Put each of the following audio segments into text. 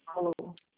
Alô,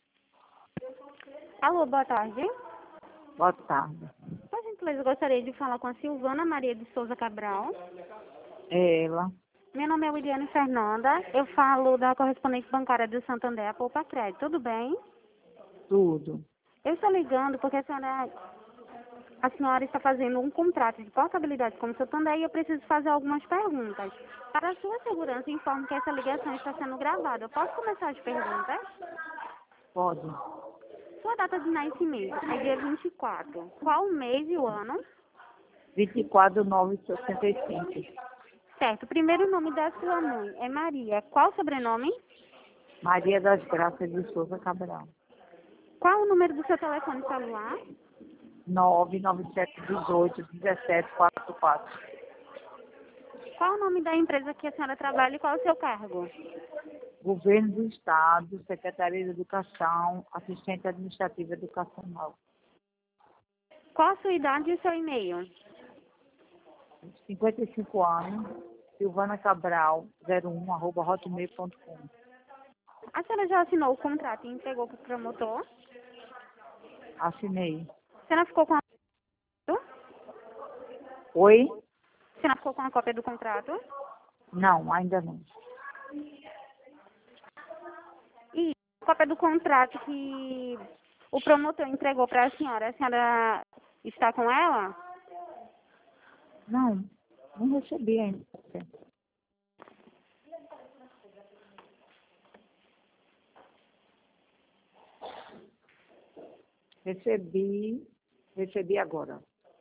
Alô, boa tarde. boa tarde. Por gentileza, eu gostaria de falar com a Silvana Maria de Souza Cabral. É ela, Meu nome é Williane Fernanda. Eu falo da correspondente bancária do Santander, a Poupa Crédito. Tudo bem? tudo. Eu estou ligando porque a senhora está fazendo um contrato de portabilidade com o Santander e eu preciso fazer algumas perguntas. Para a sua segurança, informo que essa ligação está sendo gravada. Eu posso começar as perguntas? Pode. Sua data de nascimento é dia 24. Qual o mês e o ano? 24.965. Certo. O primeiro nome da sua mãe é Maria. Qual o sobrenome? Maria das Graças de Souza Cabral. Qual o número do seu telefone celular? 997181744. Qual o nome da empresa que a senhora trabalha e qual o seu cargo? Governo do Estado, Secretaria de Educação, Assistente Administrativa Educacional. Qual a sua idade e o seu e-mail? 55 anos, Silvana Cabral, 01@hotmail.com. A senhora já assinou o contrato e entregou para o promotor? Assinei. A senhora ficou com a... Oi? A senhora ficou com a cópia do contrato? Não, ainda não. E a cópia do contrato que o promotor entregou para a senhora está com ela? Não, não recebi ainda. Recebi agora.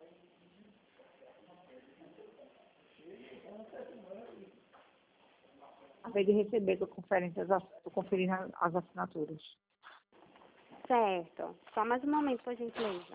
Acabei de receber, estou conferindo as assinaturas. Certo. Só mais um momento, por gentileza.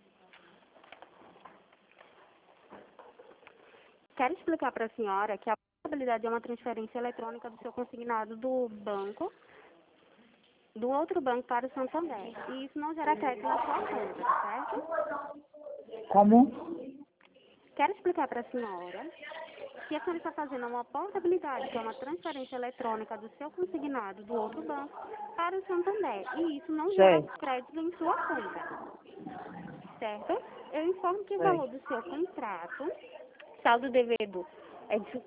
Quero explicar para a senhora que a portabilidade é uma transferência eletrônica do seu consignado do banco, do outro banco para o Santander. E isso não gera crédito na sua conta, certo? Como? Quero explicar para a senhora que a senhora está fazendo uma portabilidade, que é uma transferência eletrônica do seu consignado do outro banco para o Santander. E isso não gera Certo. crédito em sua conta, certo? Eu informo que o Certo. valor do seu contrato, saldo devido, é de R$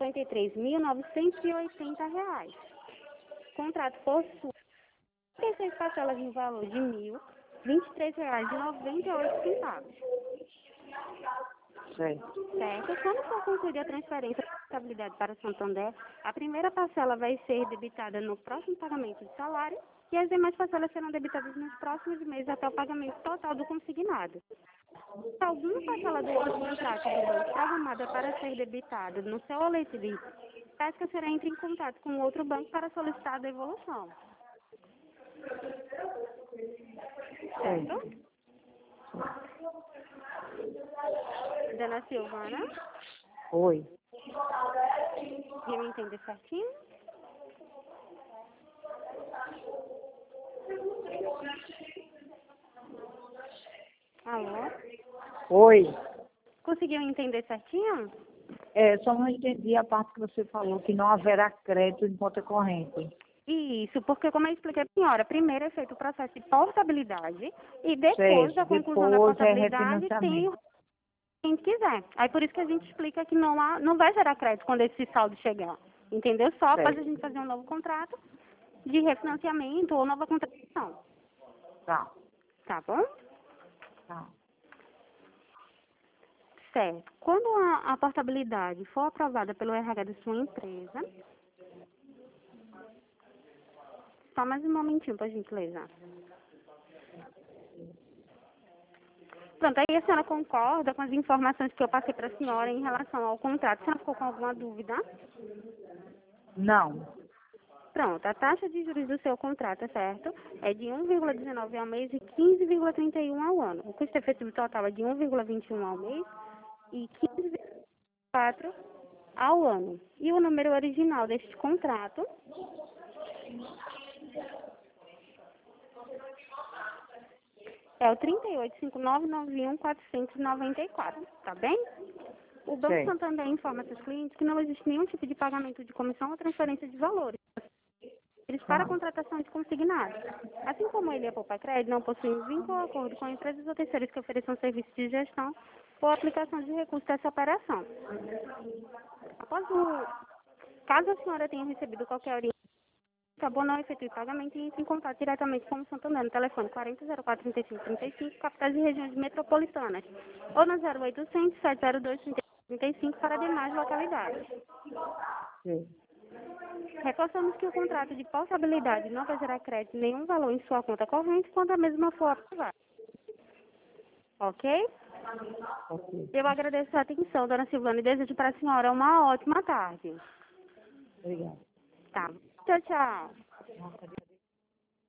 53.980. O contrato possui 36 parcelas no valor de R$ 1.023,98. Certo. Certo? Quando for concluída a transferência de portabilidade para o Santander, a primeira parcela vai ser debitada no próximo pagamento de salário e as demais parcelas serão debitadas nos próximos meses até o pagamento total do consignado. Se alguma parcela do outro contrato do banco programada para ser debitada no seu boletim de pesca, será entre em contato com o outro banco para solicitar a devolução. Certo? Dona Silvana, Oi. você me entende certinho? Alô? Oi. Conseguiu entender certinho? Só não entendi a parte que você falou, que não haverá crédito em conta corrente. Isso, porque como eu expliquei para a senhora, primeiro é feito o processo de portabilidade e depois da Certo. conclusão da Depois é portabilidade tem o refinanciamento. que a gente quiser. Aí por isso que a gente explica que não vai gerar crédito quando esse saldo chegar. Entendeu? Só após a Certo. gente fazer um novo contrato de refinanciamento ou nova contratação. Tá. Tá bom? Tá. Certo. Quando a portabilidade for aprovada pelo RH da sua empresa, só mais um momentinho, por gentileza. Pronto, aí a senhora concorda com as informações que eu passei para a senhora em relação ao contrato? A senhora ficou com alguma dúvida? Não. Pronto, a taxa de juros do seu contrato, certo? É de 1,19 ao mês e 15,31 ao ano. O custo efetivo total é de 1,21 ao mês e 15,4 ao ano. E o número original deste contrato é o 385991-494, tá bem? O Banco Certo. Santander informa seus clientes que não existe nenhum tipo de pagamento de comissão ou transferência de valores. simples para a contratação de consignados. Assim como ele e a Poupacred não possuem vínculo ou acordo com empresas ou terceiros que ofereçam serviços de gestão ou aplicação de recursos dessa operação. Caso a senhora tenha recebido qualquer orientação, acabou não efetue pagamento e entre em contato diretamente com o Santander no telefone 4004-3535, capitais e regiões metropolitanas, ou no 0800-702-3535 para demais localidades. Sim. Reforçamos que o contrato de portabilidade não vai gerar crédito nenhum valor em sua conta corrente quando a mesma for aprovada. Ok? Ok. Eu agradeço a atenção, dona Silvana, e desejo para a senhora uma ótima tarde. Obrigada. Tá. Tchau, tchau. Nossa,